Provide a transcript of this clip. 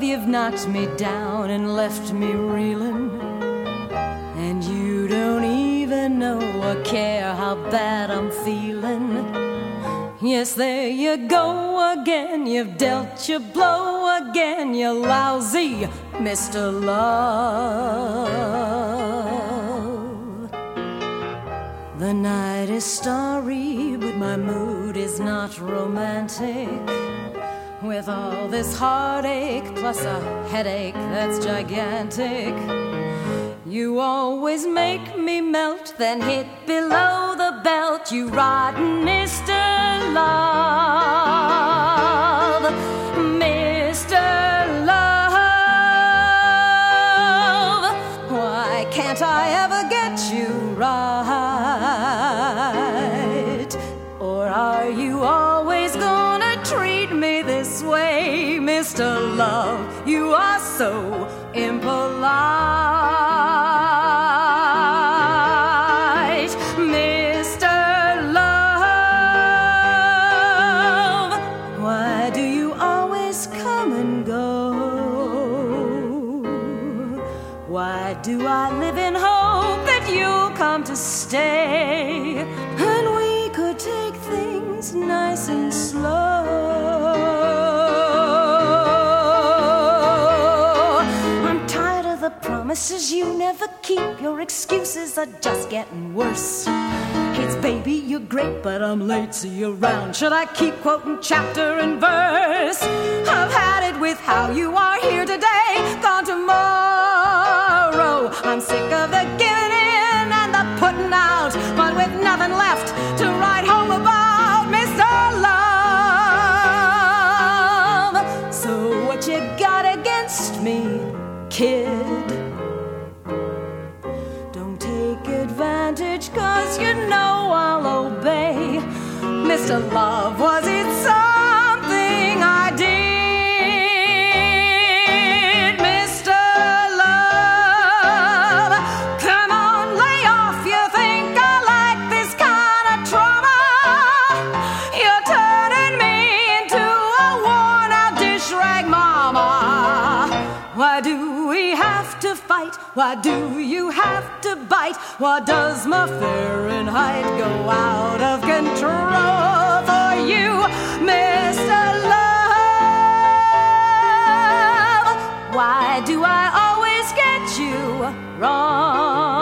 you've knocked me down and left me reeling, and you don't even know or care how bad I'm feeling. Yes, there you go again, you've dealt your blow again, you lousy Mr. Love. The night is starry, but my mood is not romantic. With all this heartache, plus a headache that's gigantic, you always make me melt, then hit below the belt, you rotten Mr. Love. Mr. Love, why can't I ever get you right? Or are you always gonna treat me this way, Mr. Love? You are so impolite. Do I live in hope that you'll come to stay, and we could take things nice and slow? I'm tired of the promises you never keep. Your excuses are just getting worse. It's baby, you're great, but I'm late, see you around. Should I keep quoting chapter and verse? I've had it with how you are here today, gone tomorrow. I'm sick of the giving in and the putting out, but with nothing left to write home about, Mr. Love. So what you got against me, kid? Don't take advantage, 'cause you know I'll obey. Mr. Love, was it something I did? Why do you have to bite? Why does my Fahrenheit go out of control for you, Mr. Love? Why do I always get you wrong?